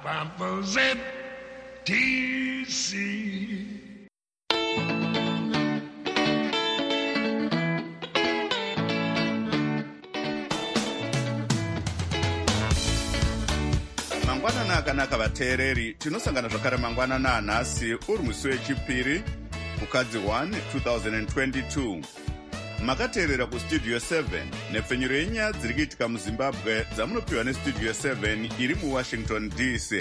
Pampers and TC. Mangwanana akanaka vateereri, tinosangana zvakare mangwanana anhasi uri musi wechipiri kukadzi 1 2022. Makateerera kustudio 7 nepfenyuro yenyaya dziri kuitika muzimbabwe dzamunopiwa nestudio 7 iri muwashington dc.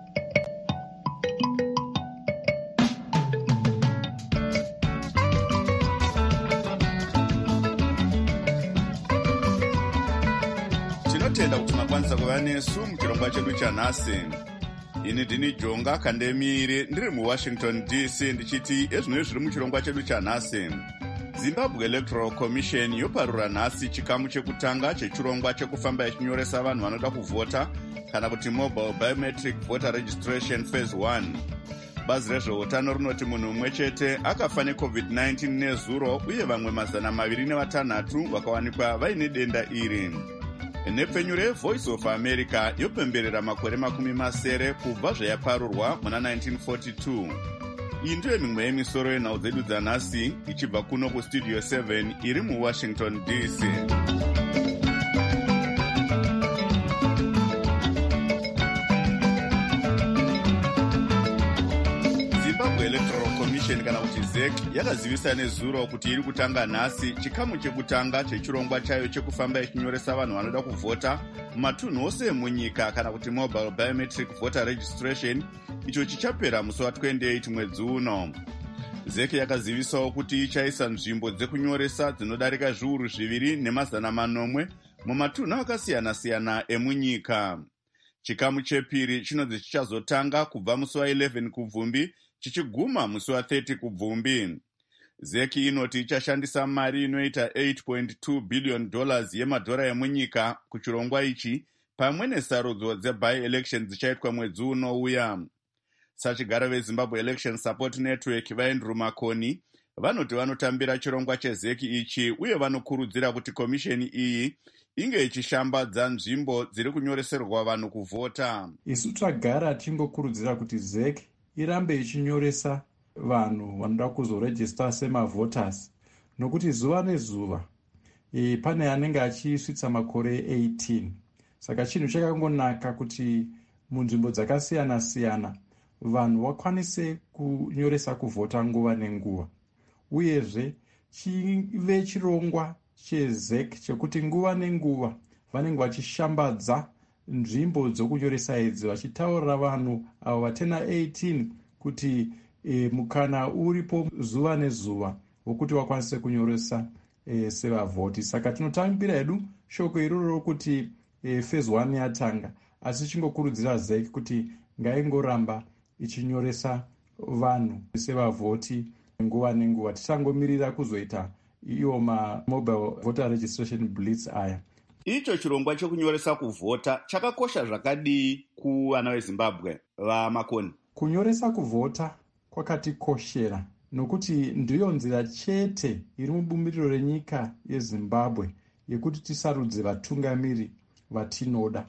Tinotenda kuti makwanisa kuva nesu muchirongwa chedu chanhasi. Ini ndini Jonga Kandemire ndiri muwashington dc ndichiti ezvinoi zviri muchirongwa chedu chanhasi. Zimbabwe Electoral Commission yoparura nhasi chikamu chekutanga chechirongwa chekufamba ichinyoresa vanhu vanoda kuvhota kana kuti Mobile Biometric Voter Registration Phase 1. Bazi rezveutano rinoti munhu mumwe chete akafa neCovid-19 nezuro uye vamwe 206 vakawanikwa vaine denda iri. Nepfenyuro yeVoice of America yopemberera makore 70 kubva zvayaparurwa muna 1942. Iyi ndiyo mimwe yemisoro yenhau dzedu dzanhasi ichibva kuno kustudio 7 iri muwashington dc. Zimbabwe Electoral Commission kana kuti ZEC yakazivisa nezuro kuti iri kutanga nhasi chikamu chekutanga chechirongwa chayo chekufamba ichinyoresa vanhu vanoda kuvhota mumatunhu ose emunyika kana kuti Mobile Biometric Voter Registration, icho chichapera musi wa28 mwedzi uno. ZEC yakazivisawo kuti ichaisa nzvimbo dzekunyoresa dzinodarika zviuru 2,400 mumatunhu akasiyana-siyana emunyika. Chikamu chepiri chinonzi chichazotanga kubva musi wa11 kubvumbi chichiguma musi wa30 kubvumbi. ZEC inoti ichashandisa mari inoita $8.2 billion yemadhora emunyika kuchirongwa ichi pamwe nesarudzo dzebi-election dzichaitwa mwedzi unouya. Sachigara veZimbabwe Election Support Network vaAndrew Makoni vanoti vanotambira chirongwa cheZEC ichi uye vanokurudzira kuti komisheni iyi inge ichishambadza nzvimbo dziri kunyoreserwa vanhu kuvhota. Isu tagara tingokurudzira kuti ZEC irambe ichinyoresa vanhu vanoda kuzorejista semavhoters, nokuti zuva nezuva pane anenge achisvitsa makore 18. Saka chinhu chakangonaka kuti munzvimbo dzakasiyana-siyana vanhu vakwanise kunyoresa kuvhota nguva nenguva. Uyezve chive chirongwa cheZEC chekuti nguva nenguva vanenge vachishambadza nzvimbo dzokunyoresa idzi vachitaurira vanhu avo vatena 18 kuti mukana uripo zuva nezuva wokuti vakwanise kunyoresa sevavhoti. Saka tinotambira hedu shoko iroro rokuti phase 1 yatanga, asi chingokurudzira ZEC kuti ngaingoramba ichinyoresa vanhu sevavhoti nguva nenguva. Tichangomirira kuzoita iyo mobile voter registration blitz aya. Icho chirongwa chekunyoresa kuvhota chakakosha zvakadii kuvana veZimbabwe vaMakoni? Kunyoresa kuvhota kwakatikoshera nokuti ndiyo nzira chete iri mubumbiriro renyika yeZimbabwe yekuti tisarudze vatungamiri vatinoda.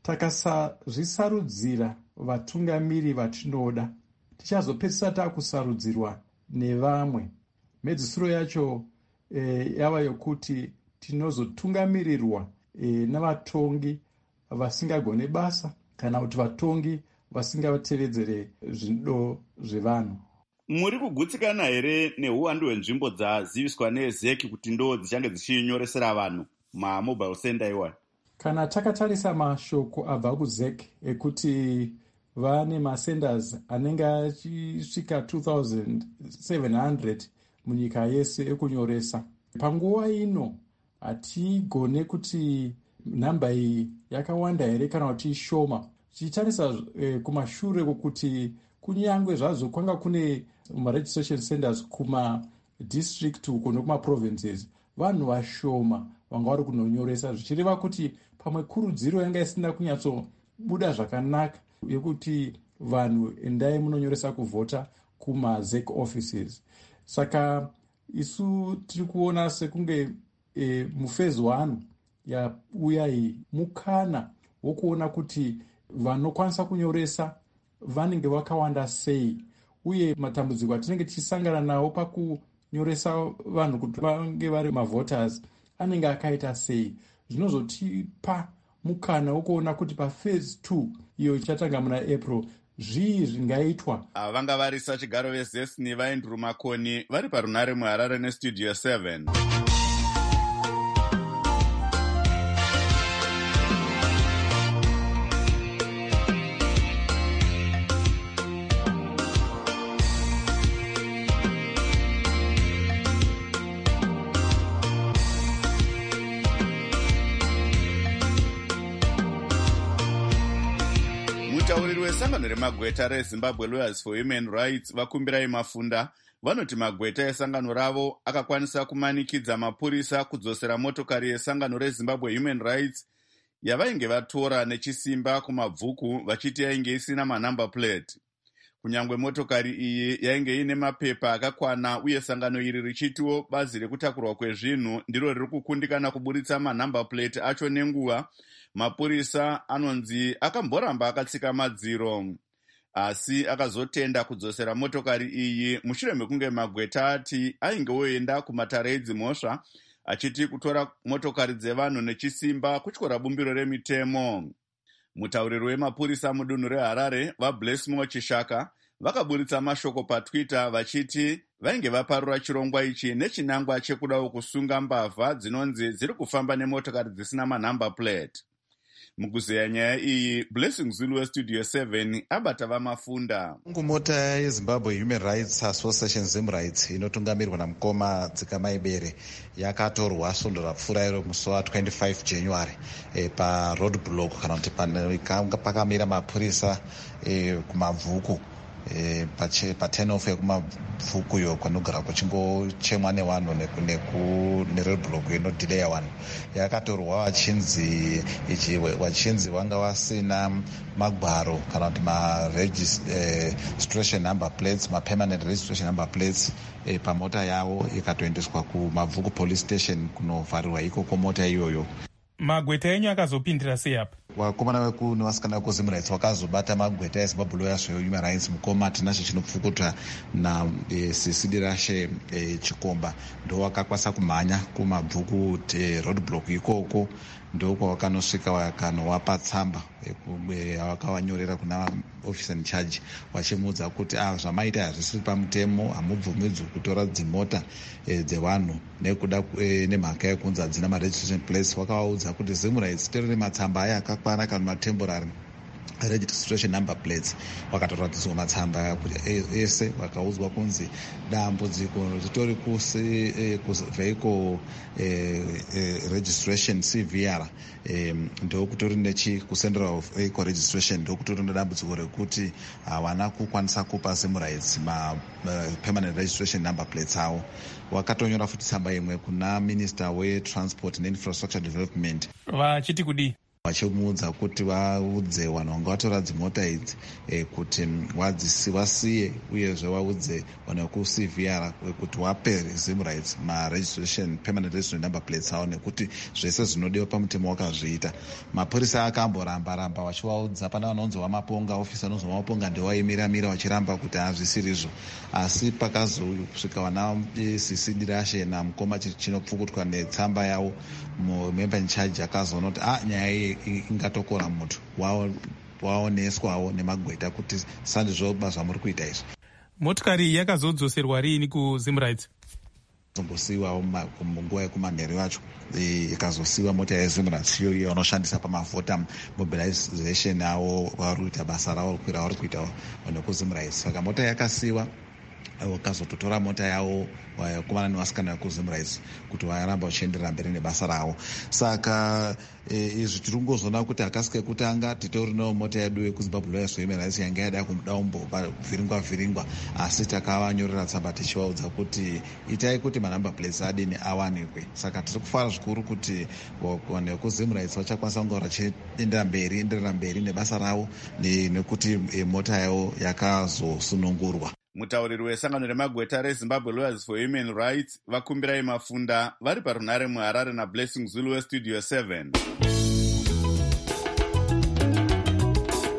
Takasazvisarudzira vatungamiri vatinoda, tichazopedzisa takusarudzirwa nevamwe. Medzisiro yacho yava yokuti tinozotungamirirwa navatongi vasingagone basa kana kuti vatongi vasingatevedzere zvido zvevanhu. Muri kugutsikana here neuwandu hwenzvimbo dzaziviswa neZEC kuti ndo dzichange dzichinyoresera vanhu mamobile center iwayo? Kana takatarisa mashoko abva kuZEC ekuti vane masenders anenge achisvika 2,700 munyika yese ekunyoresa, panguva ino hatigone kuti nhamba iyi yakawanda here kana kuti ishoma. Tichitarisa kumashure kokuti kunyangwe zvazvo kwanga kune registration centers kumadistrict uko nekumaprovinces, vanhu vashoma vanga vari kunonyoresa, zvichireva kuti pamwe kurudziro yanga isina kunyatsobuda zvakanaka yekuti vanhu endai munonyoresa kuvhota kumaZEC offices. Saka isu tiri kuona sekunge muphase 1 yauya iyi mukana wokuona kuti vanokwanisa kunyoresa vanenge vakawanda sei, uye matambudziko atinenge tichisangana nawo pakunyoresa vanhu kuti vange vari mavhoters anenge akaita sei. Zvinozotipa mukana wokuona kuti paphase 2 iyo ichatanga muna April zvii zvingaitwa. Vanga varisa chigaro vezesni vaindru makoni vari parunare muHarare nestudio 7. Mutauriri wesangano remagweta reZimbabwe Lawyers for Human Rights vakumbirai Mafunda vanoti magweta esangano ravo akakwanisa kumanikidza mapurisa kudzosera motokari yesangano reZimbabwe Human Rights yavainge vatora nechisimba kumabvuku vachiti yainge isina manumber plate. Kunyangwe motokari iyi yainge ine mapepa akakwana uye sangano iri richitiwo bazi rekutakurwa kwezvinhu ndiro riri kukundikana kuburitsa manumber plate acho nenguva, mapurisa anonzi akamboramba akatsika madziro, asi akazotenda kudzosera motokari iyi mushure mekunge magweta ati ainge oenda kumatare edzimhosva achiti kutora motokari dzevanhu nechisimba kutyora bumbiro remitemo. Mutauriri wemapurisa mudunhu reHarare vaBlessmore Chishaka vakaburitsa mashoko paTwitter vachiti vainge vaparura chirongwa ichi nechinangwa chekudawo kusunga mbavha dzinonzi dziri kufamba nemotokari dzisina manumber plate. Mukuzeya nyaya iyi, Blessing Zulu westudio 7 abata vaMafunda. Mota yeZimbabwe Human Rights Association ZimRights inotungamirwa namukoma Dzikamaibere yakatorwa svondo rapfuura iro musi wa25 January paroadblock kana kuti pakamira mapurisa kumabvuku pa10 yekumabvuku yo kwanogara kuchingochemwa nevanhu neroadblock inodhileya vanhu. Yakatorwa vachinzi vanga vasina magwaro kana kuti registration number plates, permanent registration number plates pamota yavo, ikatoendeswa kumabvuku police station kunovharirwa ikoko mota iyoyo. Magweta enyu akazopindira sei apa? Vakomana veku nevasikana vekuzimrights vakazobata magweta eZimbabwe Lawyers for Human Rights mukoma tinacho chinopfukuta naCCD Rashe Chikomba ndo vakakwanisa kumhanya kumabvuku roadblock ikoko, ndokwavakanosvika vakanowapa tsamba vakavanyorera kuna officer in charge vachimuudza kuti zvamaita hazvisiri pamutemo, hamubvumidzwi kutora dzimota dzevanhu nekuda nemhaka yekunzi hadzina maregistration plates. Vakavaudza kuti ZimRights torere matsamba aya akakwana kana matemporary registration number plates. Vakatoratidzwa matsamba ese vakaudzwa kunzi dambudziko ritori kuvehicle registration CVR ndokutori kucentral vehicle registration ndokutori nedambudziko rekuti havana kukwanisa kupa ZimRights permanent registration number plates avo. Vakatonyora futi tsamba imwe kuna Minister weTransport neInfrastructure Development vachiti kudii, vachimuudza kuti vaudze vanhu vanga vatora dzimota idzi kuti vasiye, uyezve vaudze vanhu vekuCVR kuti vape ZimRights permanent registration number plates avo, nekuti zvese zvinodiwa pamutemo wakazviita. Mapurisa akamboramba vachivaudza, pana vanonzi vamaponga, ofisa anonzi vamaponga ndovaimiramira vachiramba kuti hazvisirizvo, asi pakazosvika vana CCD Rashe namukoma chinopfukutwa netsamba yavo, member in charge akazoona kuti nyaya iyi ingatokora mutu waoneswawo nemagweta kuti sandizvo basa muri kuita izvi. Motikari yakazodzoserwa riini kuZimRights? Zombosiyiwawo munguva yekumanheru yacho, ikazosiyiwa mota yeZimRights iyo vanoshandisa pamavhota mobilization avo vari kuita basa ravo vari kuita nekuZimRights. Saka mota yakasiyiwa, vakazototora mota yavo vakomana nevasikana vekuZimRights kuti varamba vachienderera mberi nebasa ravo. Saka izvi tiri kungozoona kuti hakasi kekutanga titorinawo mota yedu yekuZimbabwe Lawyers for Human Rights yanga yada kumbovhiringwa, asi takavanyorera tsamba tichivaudza kuti itai kuti manumber plates adini awanikwe. Saka tiri kufara zvikuru kuti vanhu vekuZimRights vachakwanisa kunge vachienderera mberi nebasa ravo nekuti mota yavo yakazosunungurwa. Mutauriri wesangano remagweta reZimbabwe Lawyers for Human Rights vakumbirai Mafunda vari parunare muHarare naBlessing Zulu westudio 7.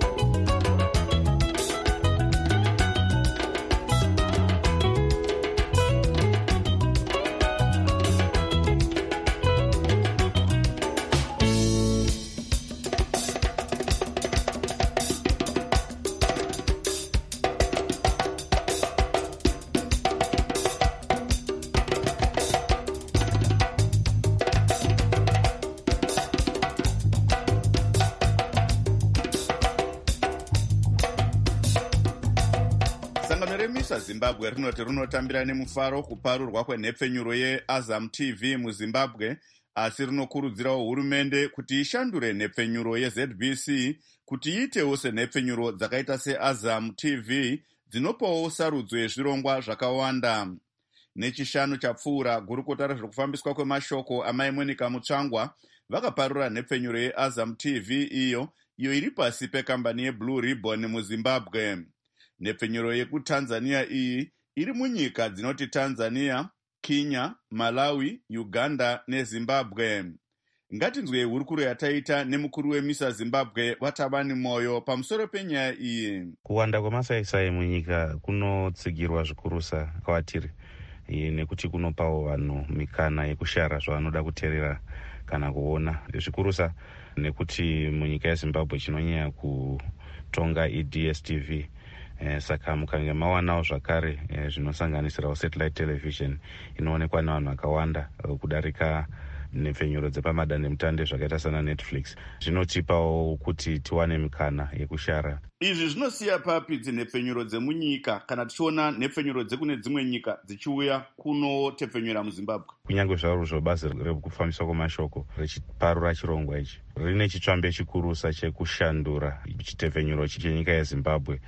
remisa zimbabwe rinoti rinotambira nemufaro kuparurwa kwenhepfenyuro yeazam tv muzimbabwe, asi rinokurudzirawo hurumende kuti ishandure nhepfenyuro yezbc kuti iitewo senhepfenyuro dzakaita seazam tv dzinopawo sarudzo yezvirongwa zvakawanda. Nechishanu chapfuura, gurukota rezvekufambiswa kwemashoko amai Monica Mutsvangwa vakaparura nhepfenyuro yeazam tv iyo iri pasi pekambani yeBlue Ribbon muzimbabwe. Nhepfenyuro yekutanzania iyi iri munyika dzinoti Tanzania, Kenya, Malawi, Uganda neZimbabwe. Ngatinzwe hurukuro yataita nemukuru wemisa Zimbabwe Watabani Moyo pamusoro penyaya iyi. Kuwanda kwemasaisai munyika kunotsigirwa zvikurusa kwatiri, nekuti kunopawo vanhu mikana yekushara zvavanoda kuteerera kana kuona, zvikurusa nekuti munyika yeZimbabwe chinonyanya kutonga iDSTV. Saka mukange mawanawo zvakare zvinosanganisirawo satellite television inoonekwa nevanhu vakawanda kudarika nhepfenyuro dzepamadandemutande zvakaita sana Netflix, zvinotipawo kuti tiwane mikana yekushara. Izvi zvinosiya papi dzinhepfenyuro dzemunyika kana tichiona nhepfenyuro dzekune dzimwe nyika dzichiuya kunotepfenyura muZimbabwe? Kunyange zvaro bazi rekufambiswa kwemashoko richiparura chirongwa ichi rine chitsvambe chikurusa chekushandura chitepfenyuro chenyika yeZimbabwe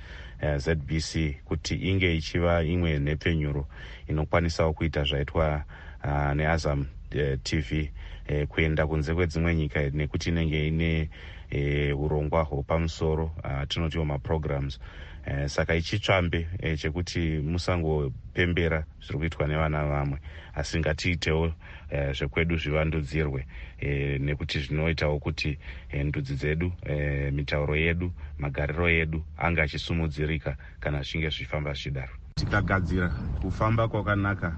ZBC kuti inge ichiva imwe nhepfenyuro inokwanisawo kuita zvaitwa neazam TV kuenda kunze kwedzimwe nyika, nekuti inenge ine urongwa hwepamusoro tinotiwo maprograms. Saka ichitsvambe chekuti musangopembera zviri kuitwa nevana vamwe, asi ngatiitewo zvekwedu zvivandudzirwe, nekuti zvinoitawo kuti ndudzi dzedu, mitauro yedu, magariro edu anga achisumudzirika kana zvichinge zvifamba zvichidaro. Tikagadzira kufamba kwakanaka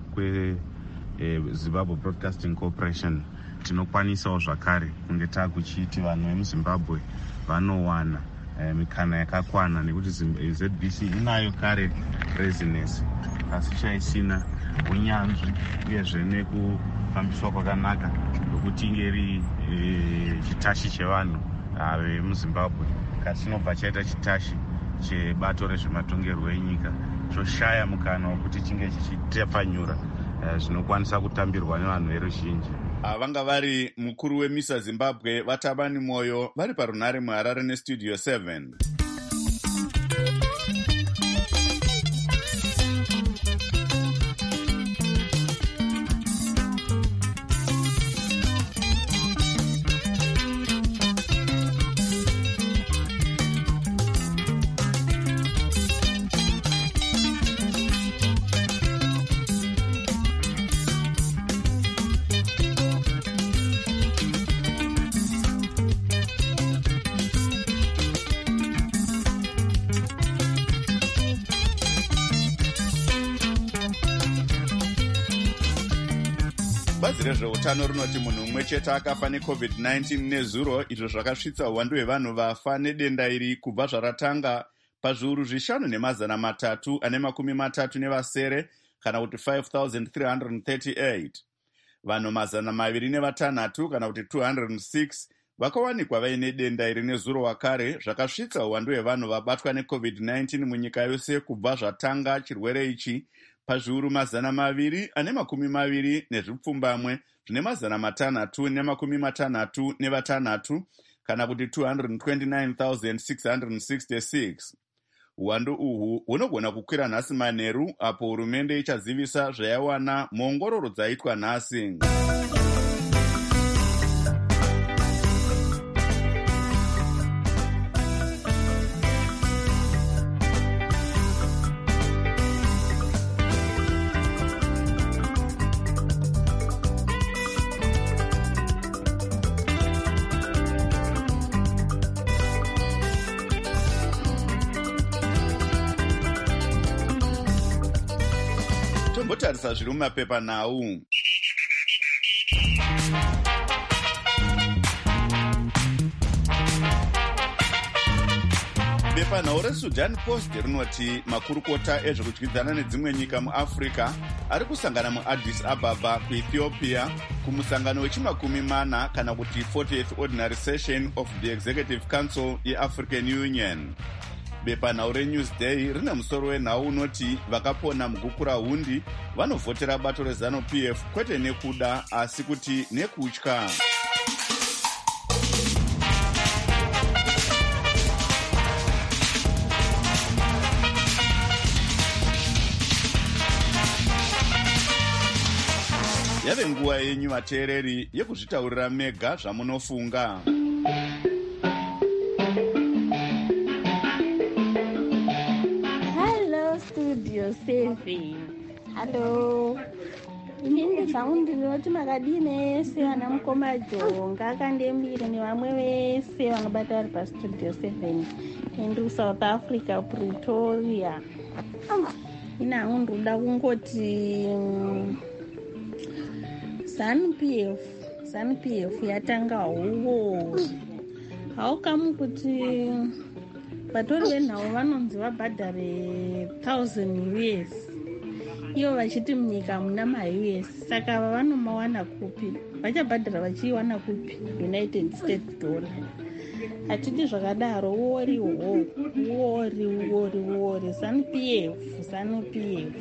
Zimbabwe Broadcasting Corporation, tinokwanisawo zvakare kunge takuchiti vanhu vemuZimbabwe vanowana mikana yakakwana, nekuti ZBC inayo kare resonance asi chaisina unyanzvi uyezve nekufambiswa kwakanaka nokuti inge iri chitashi chevanhu vemuZimbabwe. Kasi chinobva chaita chitashi chebato rezvematongerwo enyika, zvoshaya mukana wekuti chinge chichitepfanyura zvinokwanisa kutambirwa nevanhu veruzhinji. Vanga vari mukuru wemisa Zimbabwe Watabani Moyo vari parunhare muHarare neStudio 7. Bazi rezveutano rinoti munhu mumwe chete akafa neCovid-19 nezuro, izvo zvakasvitsa uwandu hwevanhu vafa nedenda iri kubva zvaratanga pazviuru 5,337 kana kuti 5,338. Vanhu 206 kana kuti 206 vakawanikwa vaine denda iri nezuro wakare, zvakasvitsa uwandu hwevanhu vabatwa neCovid-19 munyika yose kubva zvatanga chirwere ichi pazviuru 220 nezvipfumbamwe zvine 666 kana kuti 229,666. Uwandu uhu hunogona kukwira nhasi manheru apo hurumende ichazivisa zvayawana muongororo dzaitwa nhasi. Tombotarisa zviri mumapepa nhau. Bepanhau reSudan Post rinoti makurukota ezvekudyidzana nedzimwe nyika muAfrica ari kusangana muAddis Ababa kuEthiopia kumusangano wechimakumi-40 kana kuti 40th Ordinary Session of the Executive Council yeAfrican Union. Bepanhau reNewsday rine musoro wenhau unoti vakapona mugukura hundi vanovhotera bato reZANU-PF kwete nekuda asi kuti nekutya. Yave nguva yenyu vateereri yekuzvitaurira mega zvamunofunga. Hello Studio 7. Hello. Inini zvangu ndinoti makadini ese vana mukoma Jonga akandembiri nevamwe vese vanobata vari paStudio 7 indi South Africa Pretoria. Ina ndoda kungoti ZANU-PF yatanga huvo haukamu kuti vatori venhau vanonzi vabhadhare 1000 US iyo vachiti munyika muna maUS, saka vanomawana kupi? Vachabhadhara vachiiwana kupi? United States dollar. Hatidi zvakadaro, wori ZANU-PF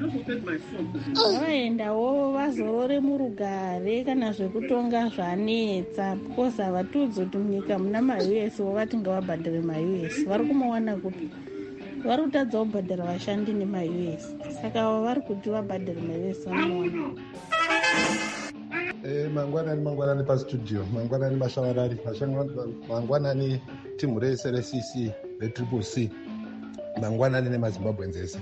vaendawo vazorore murugare kana zvekutonga zvanetsa, because havatiudzi kuti munyika muna maUS vatinga vabhadhare maUS. Vari kumawana kupi? Vari kutadza kubhadhara vashandi nemaUS, saka vari kuti vabhadhare maUS vanomawana. Mangwanani pastudio, mangwanani mashawarari, mangwanani timu rese reCC, reCCC, mangwanani nemaZimbabwe ese.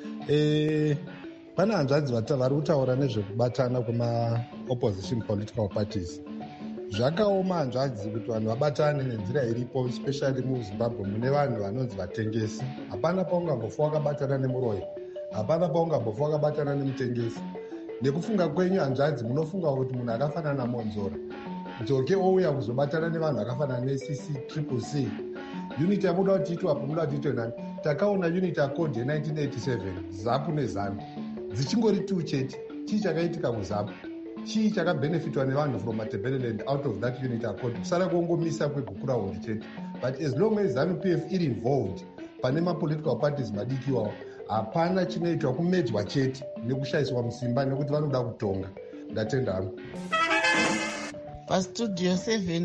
Pana hanzvadzi vari kutaura nezvekubatana kwema-opposition political parties. Zvakaoma hanzvadzi kuti vanhu vabatane nenzira iripo, especially muZimbabwe mune vanhu vanonzi vatengesi. Hapana paungambofa wakabatana nemuroyi, hapana paungambofa wakabatana nemutengesi. Nekufunga kwenyu hanzvadzi munofunga kuti munhu akafanana naMonzora Nzoke ouya kuzobatana nevanhu akafanana neCCC. Unit yamuda kuti itwapo muda kuti itwe nani? Takaona unit yacode ye1987 ZAPU neZANU dzichingori tu chete. Chii chakaitika kuZAPU? Chii chakabenefitwa nevanhu from Matabeleland out of that unit accord? Kusara kuongomisa kwegukura hundi chete. But as long as ZANU-PF iri involved pane ma-political parties madiki iwawo, hapana chinoitwa kumedzwa chete nekushayiswa musimba nekuti vanoda kutonga. Ndatenda hangu. Pastudio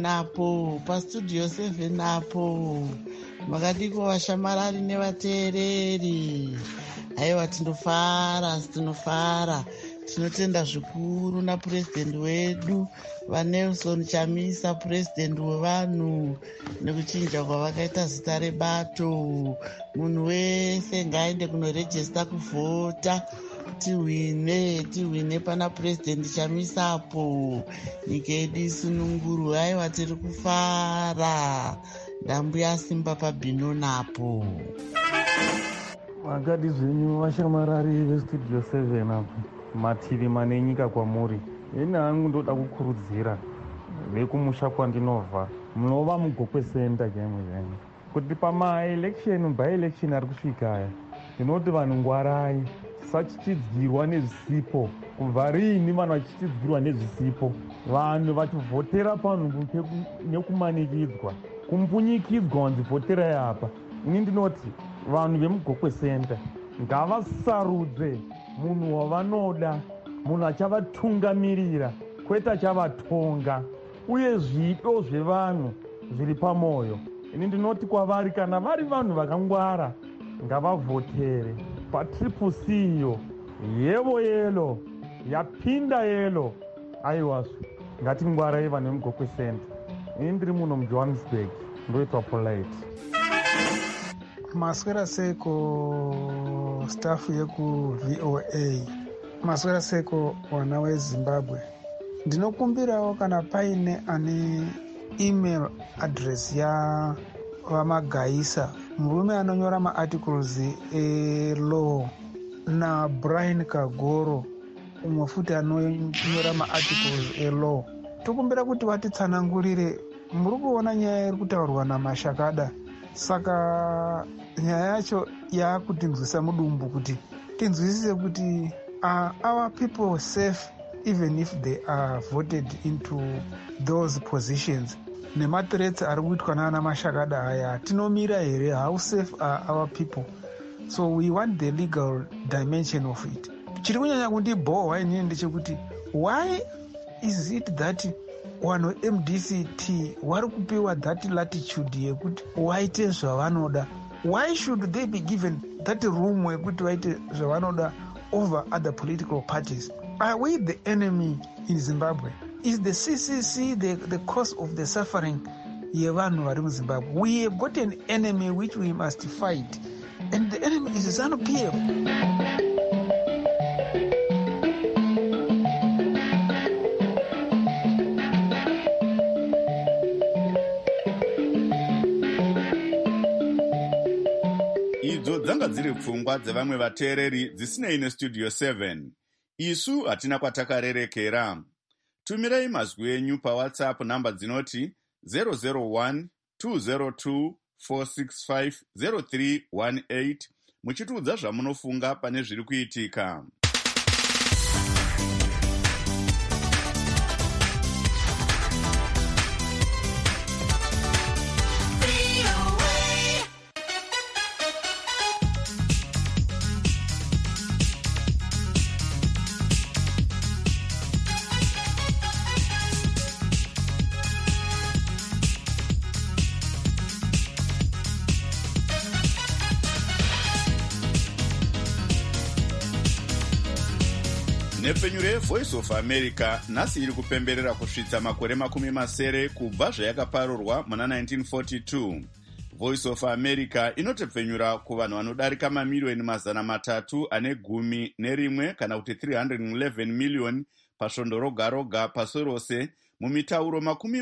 7 apo makadiko vashamarari nevateereri. Haiwa tinofara tinotenda zvikuru napurezidendi wedu vaNelson Chamisa, purezidendi wevanhu, nekuchinja kwavakaita zita rebato. Munhu wese ngaaende kunorejista kuvhota, tihwine pana purezidendi Chamisapo, nyika yedu isununguru. Haiwa tiri kufara, ndambu yasimba pabhino napo. Magadi zvenyu vashamarari veStudio 7 apo mativi mane nyika kwamuri. Ine hangu ndoda kukurudzira vekumusha kwandinobva, munova mugokwe center chaimu kuti by-election ari kusvika aya, ndinoti vanhu ngwarai, tisachichidzirwa nezvisipo. Kubva riini vanhu vachichidzirwa nezvisipo? Vanhu vachivhotera panhu nekumanikidzwa, kumbunyikidzwa wanzivhoterai apa. Ini ndinoti vanhu vemugokwe center ngavasarudze munhu wavanoda, munhu achavatungamirira kwete achavatonga, uye zvido zvevanhu zviri pamwoyo. Ini ndinoti kwavari, kana vari vanhu vakangwara ngavavhotere paCCC iyo. Yevo yelo yapinda yelo. Aiwazvo, ngatingwarai vanhu vemugokwe center. Ini ndiri muno muJohannesburg, ndoitwa polite. Maswera seko staff yekuVOA, maswera seko wana weZimbabwe. Ndinokumbirawo kana paine ane email address ya vamagaisa, murume anonyora maarticles elaw, na Brian Kagoro umwe futi anonyora maarticles elaw. Tokumbira kuti vatitsanangurire, muri kuona nyaya iri kutaurwa naMashakada. Saka nyaya yacho yakutinzwisa mudumbu kuti tinzwisise kuti our people safe even if they are voted into those positions. nemathreats ari kuitwa nana Mashakada aya, tinomira here? How safe are our people? So we want the legal dimension of it. Chiri kunyanya kundibhohwa inini ndechekuti, why is it that vanhu MDCT vari kupiwa that latitude yekuti vaite zvavanoda? Why should they be given that room yekuti vaite zvavanoda over other political parties? Are we the enemy in Zimbabwe? Is the CCC the cause of the suffering yevanhu vari muZimbabwe? We have got an enemy which we must fight, and the enemy is ZANU-PF. Idzo dzanga dziri pfungwa dzevamwe vateereri dzisinei nestudio 7. Isu hatina kwatakarerekera. Tumirai mazwi enyu paWhatsApp namba dzinoti 001-202-465-0318 muchitiudza zvamunofunga pane zviri kuitika. Nhepfenyuro yeVoice of America nhasi iri kupemberera kusvitsa makore 70 kubva zvayakaparurwa muna 1942. Voice of America inotepfenyura kuvanhu vanodarika mamiliyoni 311 kana kuti 311 miliyoni pasvondo roga roga pasi rose, mumitauro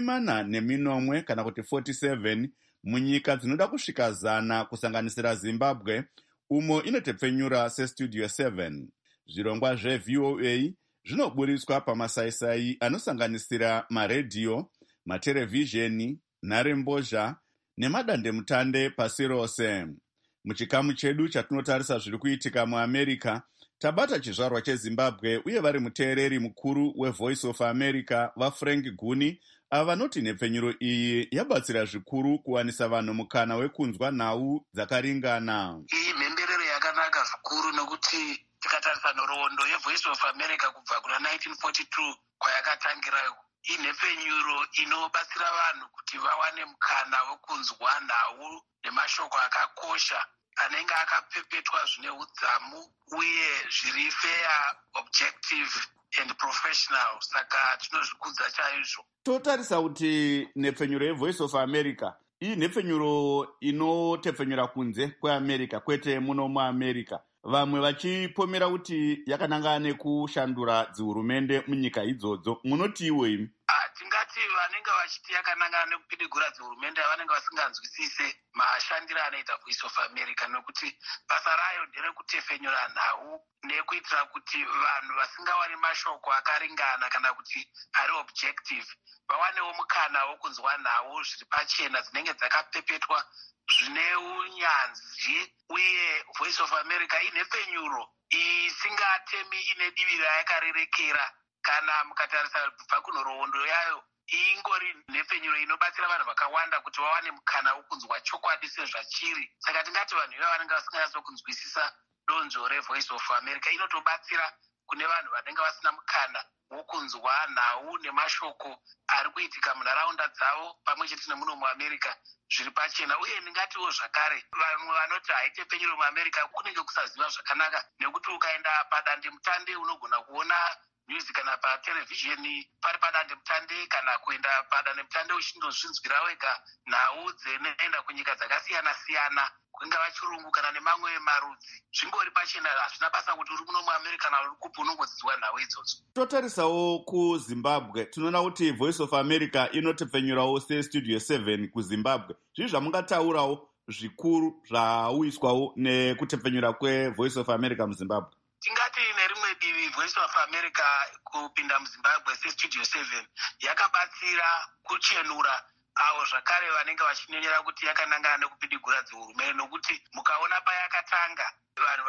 40 kana kuti 47 munyika dzinoda kusvika 100 kusanganisira Zimbabwe, umo inotepfenyura sestudio 7. Zvirongwa zveVOA zvinoburitswa pamasaisai anosanganisira maredhiyo, matelevhizheni, nharembozha nemadandemutande pasi rose. Muchikamu chedu chatinotarisa zviri kuitika muAmerica, tabata chizvarwa cheZimbabwe uye vari muteereri mukuru weVoice of America vaFrank Guni vanoti nhepfenyuro iyi yabatsira zvikuru kuwanisa vanhu mukana wekunzwa nhau dzakaringana. Iyi mhemberero yakanaka zvikuru nokuti tikatarisa nhoroondo yeVoice of America kubva kuna 1942 kwayakatangira, inhepfenyuro inobatsira vanhu kuti vawane mukana wekunzwa nhau nemashoko akakosha anenge akapepetwa zvine udzamu uye zviri fair, objective and professional. Saka tinozvikudza chaizvo. Totarisa kuti nhepfenyuro yeVoice of America iyi nhepfenyuro inotepfenyura kunze kweAmerica kwete muno muAmerica, vamwe vachipomera kuti yakanangana nekushandura dzihurumende munyika idzodzo. Munotiwo imi? Tingati vanenge vachiti yakanangana nekupidigura dzihurumende vanenge vasinganzwisise mashandiro anoita Voice of America, nokuti basa rayo nderekutepfenyura nhau nekuitira kuti vanhu vasingawani mashoko akaringana kana kuti ari objective vawanewo mukana wokunzwa nhau zviri pachena dzinenge dzakapepetwa zvine unyanzvi. Uye Voice of America inhepfenyuro isingatemi, ine divi rayakarerekera. Kana mukatarisa kubva kunhoroondo yayo, ingori nhepfenyuro inobatsira vanhu vakawanda kuti vawane mukana wokunzwa chokwadi sezvachiri. Saka tingati vanhu ivo vanenge vasinganatsokunzwisisa donzvo reVoice of America inotobatsira kune vanhu vanenge vasina mukana wokunzwa nhau nemashoko ari kuitika munharaunda dzavo pamwe chete nemuno muAmerica zviri pachena. Uye ndingatiwo zvakare, vanhu vanoti haitepfenyuro muAmerica kunenge kusaziva zvakanaka, nekuti ukaenda padandemutande unogona kuona news kana patelevhizheni pari padandemutande, kana kuenda padandemutande uchindozvinzwira wega nhau dzinoenda kunyika dzakasiyana siyana, kungava chirungu kana nemamwe marudzi. Zvingori pachena, hazvina basa kuti uri muno muAmerica kana uri kupi, unongodzidzwa nhau idzodzo. Totarisawo kuZimbabwe, tinoona kuti Voice of America inotepfenyurawo sestudio 7 kuZimbabwe. Zvizvi zvamungataurawo zvikuru zvauiswawo nekutepfenyura kweVoice of America muZimbabwe? Tingati nerimwe divi Voice of America kupinda muZimbabwe sestudio 7 yakabatsira kuchenura avo zvakare vanenge vachinyonyera kuti yakanangana nekupidigura dzihurumende, nokuti mukaona payakatanga vanhu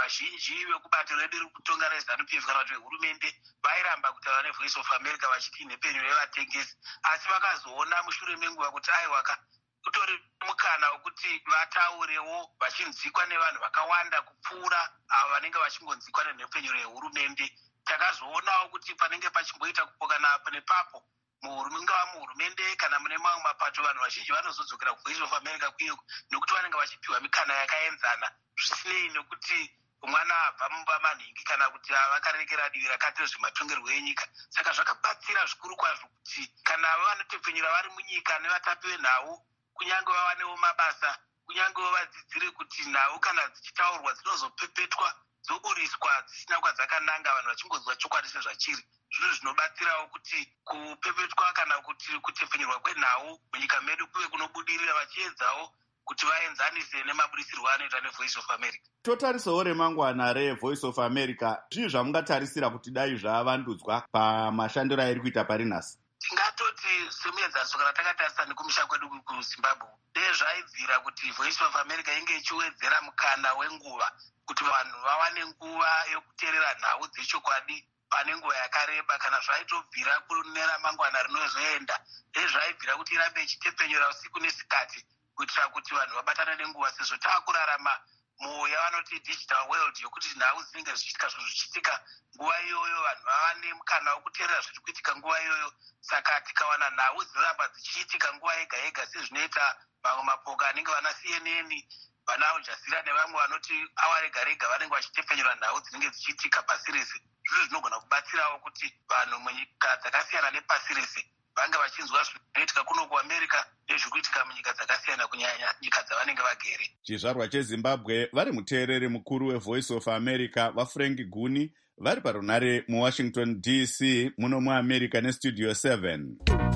vazhinji vekubato redu riri kutonga reZANU-PF kana kuti vehurumende vairamba kutaura neVoice of America vachiti inhepenyu yevatengesi, asi vakazoona mushure menguva kuti aiwaka utori mukana wekuti vataurewo vachinzikwa nevanhu vakawanda kupfuura avo vanenge vachingonzikwa nenhepenyuro yehurumende. Takazoonawo kuti panenge pachimboita kupokana apo nepapo mungava muhurumende kana mune mamwe mapato, vanhu vazhinji vanozodzokera kuVoice of America kuyeku nokuti vanenge vachipiwa mikana yakaenzana, zvisinei nekuti mwana abva mumba manhingi kana kuti vakarekera divi rakati rezvematongerwo enyika. Saka zvakabatsira zvikuru kwazvo kuti kana vanotepfenyura vari munyika nevatapi venhau, kunyange vavanewo mabasa, kunyange vadzidzire kuti nhau kana dzichitaurwa dzinozopepetwa dzoburiswa dzisina kwadzakananga, vanhu vachingonzwa chokwadi sezvachiri. Zvinhu zvinobatsirawo kuti kupepetwa kana kuti kutepfenyurwa kwenhau munyika medu kuve kunobudirira, vachiedzawo kuti vaenzanise nemabudisirwo anoita neVoice of America. Totarisawo remangwana reVoice of America, zvii zvamungatarisira kuti dai zvavandudzwa pamashandiro airi kuita pari nhasi? Tingatoti semuenzaniso kana takatarisa nekumusha kwedu kuZimbabwe, dei zvaibvira kuti Voice of America inge ichiwedzera mukana wenguva kuti vanhu vawane nguva yokuteerera nhau dzechokwadi pane nguva yakareba. Kana zvaitobvira kune ramangwana rinozoenda, dei zvaibvira kuti irambe ichitepenyura usiku nesikati kuitira kuti vanhu vabatane nenguva, sezvo taakurarama yavanoti digital world yokuti nhau dzinenge zvichiitika zvinhu zvichiitika nguva iyoyo, vanhu vavane mukana wekuteerera zviri kuitika nguva iyoyo. Saka tikawana nhau dzinoramba dzichiitika nguva yega yega sezvinoita mamwe mapoka anenge vana CNN, vana Al Jazeera nevamwe vanoti awa rega rega vanenge vachitepfenyura nhau dzinenge dzichiitika pasi rese, zvizvo zvinogona kubatsirawo kuti vanhu munyika dzakasiyana nepasi rese vange vachinzwa zvinoitika kuno kuAmerica nezviri kuitika munyika dzakasiyana, kunyanya nyika dzavanenge vagere. Chizvarwa cheZimbabwe vari muteereri mukuru weVoice of America vaFrank Guni vari parunare muWashington DC muno muAmerica neStudio 7.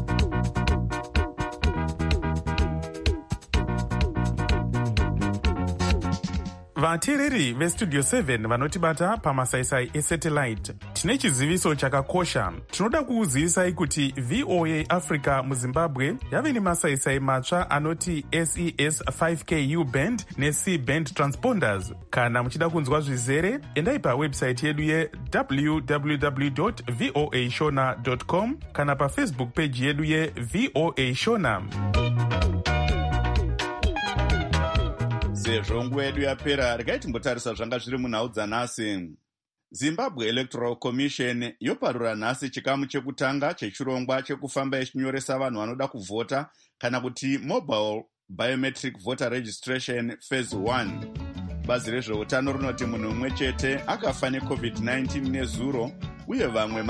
vateereri vestudio 7 vanotibata pamasaisai esatellite, tine chiziviso chakakosha. Tinoda kukuzivisai kuti VOA Africa muZimbabwe yave nemasaisai matsva anoti SES 5K U-band neC-band transponders. Kana muchida kunzwa zvizere, endai pawebsite yedu ye-www.voashona.com kana pafacebook page yedu ye-VOA Shona. Sezvo nguva yedu yapera, regai timbotarisa zvanga zviri munhau dzanhasi. Zimbabwe Electoral Commission yoparura nhasi chikamu chekutanga chechirongwa chekufamba ichinyoresa vanhu vanoda kuvhota kana kuti Mobile Biometric Voter Registration Phase 1. Bazi rezveutano rinoti munhu umwe chete akafa neCovid-19 nezuro, uye vamwe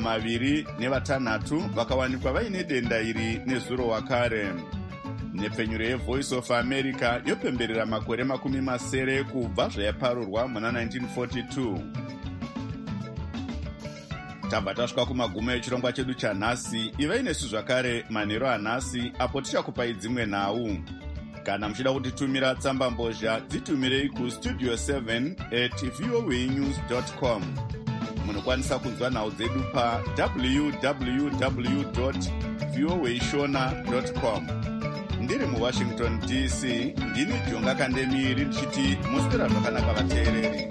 206 vakawanikwa vaine denda iri nezuro wakare. Nhepfenyuro yeVoice of America yopemberera makore 70 kubva zvayaparurwa muna 1942. Tabva tasvika kumagumo echirongwa chedu chanhasi. Ivai nesu zvakare manheru anhasi apo tichakupai dzimwe nhau. Kana muchida kutitumira tsamba mbozha, dzitumirei kustudio7@voanews.com. Munokwanisa kunzwa nhau dzedu pa www.voashona.com. Ndiri muWashington DC, ndini Jonga Kandemiri ndichiti muswera zvakanaka vateereri.